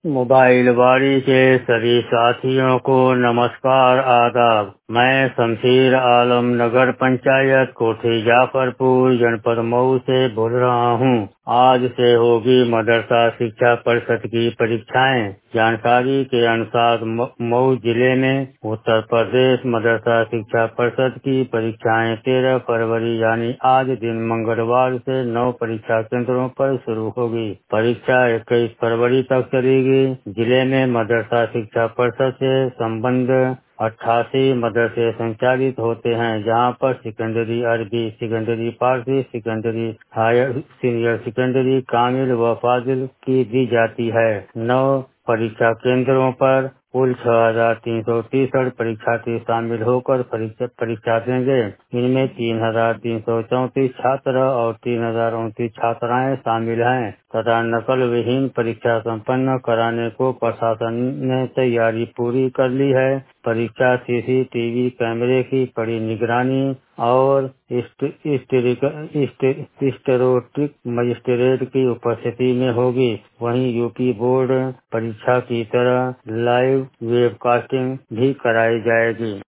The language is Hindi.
मोबाइल बाड़ी के सभी साथियों को नमस्कार आदाब। मैं शमशीर आलम नगर पंचायत कोठी जाफरपुर जनपद मऊ से बोल रहा हूँ। आज से होगी मदरसा शिक्षा परिषद की परीक्षाएं। जानकारी के अनुसार मऊ जिले में उत्तर प्रदेश मदरसा शिक्षा परिषद की परीक्षाएं 13 फरवरी यानी आज दिन मंगलवार से 9 परीक्षा केंद्रों पर शुरू होगी। परीक्षा 21 फरवरी तक चलेगी। जिले में मदरसा शिक्षा परिषद से संबंध 88 मदरसे संचालित होते हैं, जहां पर सेकेंडरी अरबी, सेकेंडरी फारसी, सेकेंडरी हायर सीनियर सेकेंडरी कामिल व फाजिल की दी जाती है। 9 परीक्षा केंद्रों पर कुल 6,363 परीक्षार्थी शामिल होकर परीक्षा देंगे। इनमें 3,334 छात्र और 3,029 छात्राएं शामिल हैं तथा नकल विहीन परीक्षा संपन्न कराने को प्रशासन ने तैयारी पूरी कर ली है। परीक्षा सीसीटीवी कैमरे की कड़ी निगरानी और स्टेरोटिक मजिस्ट्रेट की उपस्थिति में होगी। वहीं यूपी बोर्ड परीक्षा की तरह लाइव वेबकास्टिंग भी कराई जाएगी।